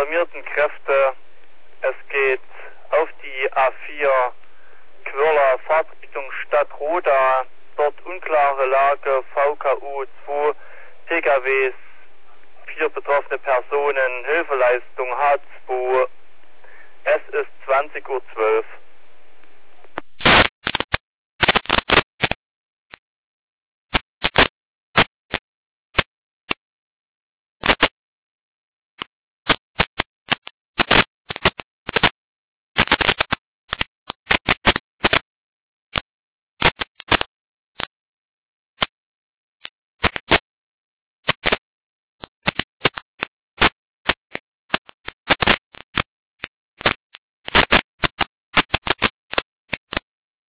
alarmierten Kräfte. Es geht auf die A4 Quirla Fahrtrichtung Stadtroda. Dort unklare Lage, VKU 2 PKWs, 4 betroffene Personen, Hilfeleistung H2. Es ist 20:12 Uhr.